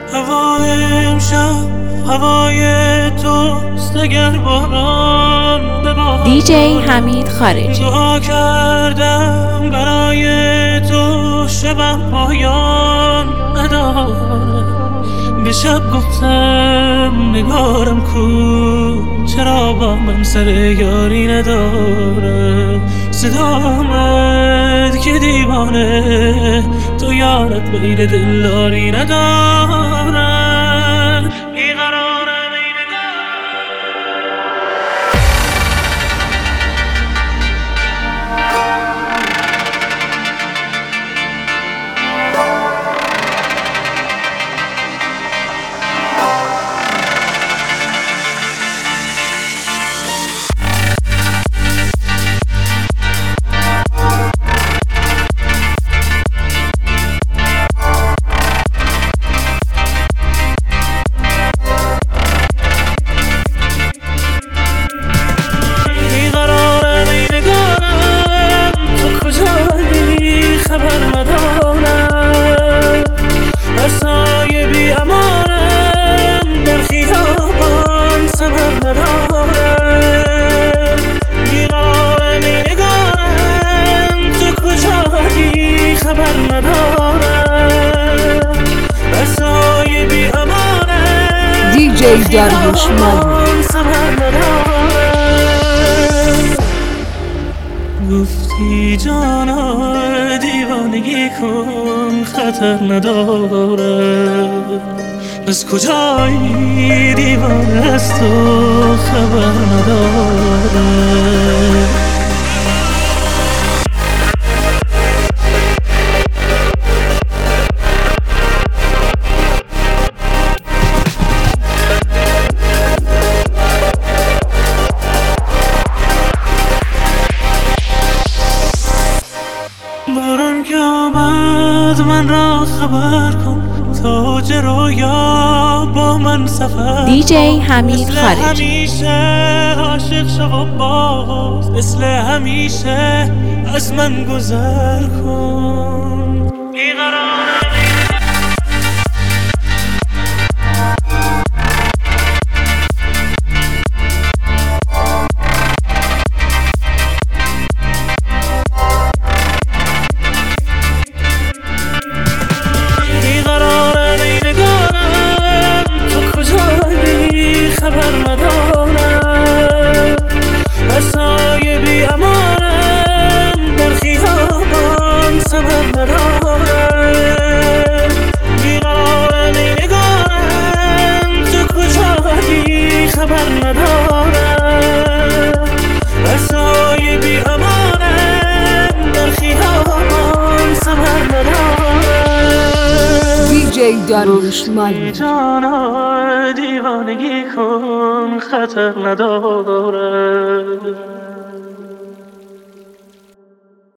هوای امشب هوای توست، اگر باران ببارد. دیجی حمید خارجی. دعا کردم برای تو شبم پایان ندارد. به شب گفتم نگارم کو، چرا با من سر یاری نداره. صدا آمد که دیوانه تو یارت بین دلداری نداره. بیقرارم ای دیجی داریوش مالی. گفتی جانا دیوانگی کن خطر نداره. از کجایی دیوانه از تو خبر نداره. باران که آمد من را خبر کن، تاج رویا با من سفر. دیجی حمید مثل خارجی. همیشه عاشق شو و باز، مثل همیشه از من گذر کن. بیقرارم خبر ندارم. بسای بی امانم در خیابان صبر ندارم. بیقرارم ای نگارم تو کجایی خبر ندارم. بسای بی امانم در خیابان صبر ندارم. دیجی داریوش مالی. جانا دیوانگی کن خطر نداره.